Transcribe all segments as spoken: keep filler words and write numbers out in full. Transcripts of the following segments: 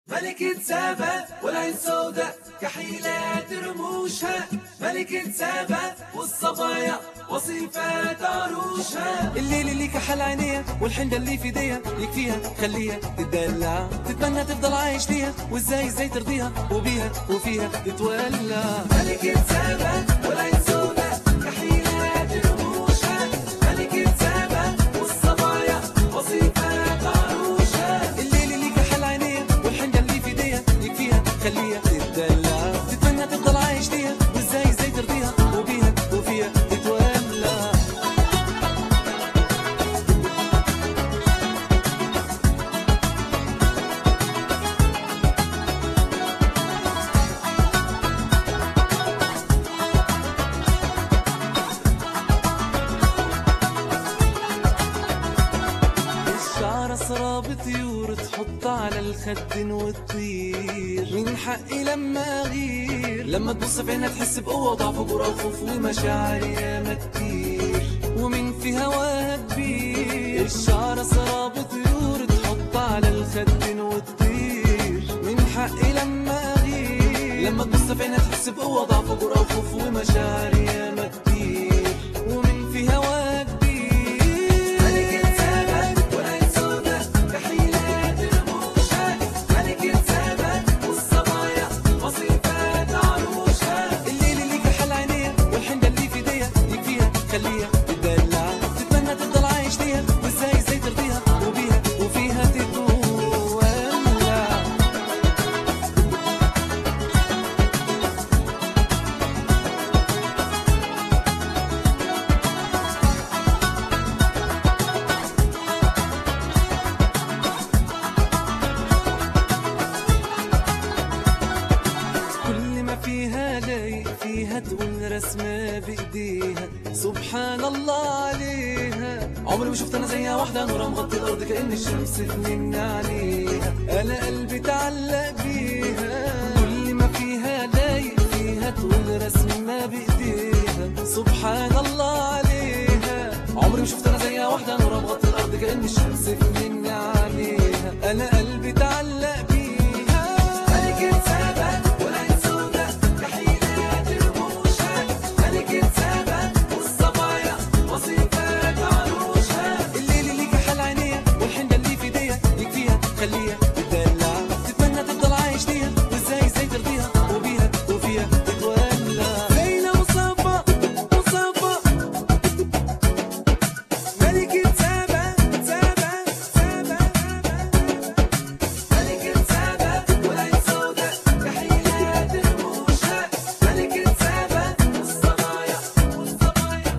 ملكة سابا والعين سوداء كحيلات رموشها، ملكة سابا والصبايا وصفات عروشها. الليل اللي كحل عينيها والحنجة اللي في ايديها يكفيها خليها تدلع، تتمنى تفضل عايش ليها وازاي ازاي ترضيها وبيها وفيها تتولع. ملكة سابا والعين سوداء كحيلات رموشها، ملكة سابا والصبايا وصفات عروشها. الليل اللي كحل عينيها والحنجة اللي في ايديها يكفيها خليها تدلع، تتمنى تفضل عايش ليها وازاي ازاي ترضيها وبيها وفيها تتولع. اسراب طيور تحط على الخد وتطير، من حقي لما اغير لما تبص في عينها تحس بقوه وضعف وجرأة وخوف ومشاعر ياما كتير، ومن في هواها كبير. الشعر اسراب طيور تحط على الخد وتطير، من حقي لما اغير لما تبص في عينها تحس بقوه وضعف وجرأة وخوف ومشاعر ياما كتير، ومن في هواها كبير. خليها تدلع، تتمنى تفضل عايش ليها وازاي ازاي ترضيها وبيها وفيها تتولع. كل ما فيها لايق فيها تقول رسمة بايديها سبحان الله عليها. عمري ما شفت انا زيها واحده نورها مغطي الارض كأن الشمس تنين عليها، انا قلبي تعلق بيها. كل ما فيها لايق فيها تقول رسمه بايديها سبحان الله عليها. عمري ما شفت انا زيها واحده نورها مغطي الارض كأن الشمس تنين عليها، انا قلبي تعلق بيها. ملكة سابا والعين سوداء كحيلات رموشها، ملكة سابا والصبايا وصفات عروشها. الليل اللي كحل عينيها والحنجة اللي في ايديها يكفيها خليها تدلع، تتمنى تفضل عايش ليها وازاي ازاي ترضيها وبيها وفيها تتولع. ليلى وصبا وصبا ملكة سابا سابا سابا ملكة سابا والعين سوداء كحيلات رموشها، ملكة سابا والصبايا والصبايا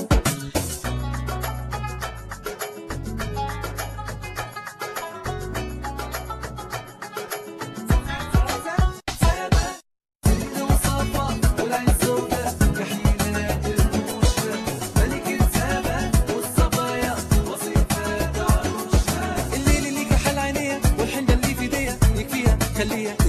سابا ليلى وصبا والعين سوداء كحيلات رموشها، ملكة سابا والصبايا وصفات عروشها. الليل اللي كحل عينيها والحنجة اللي في ايديها يكفيها خليها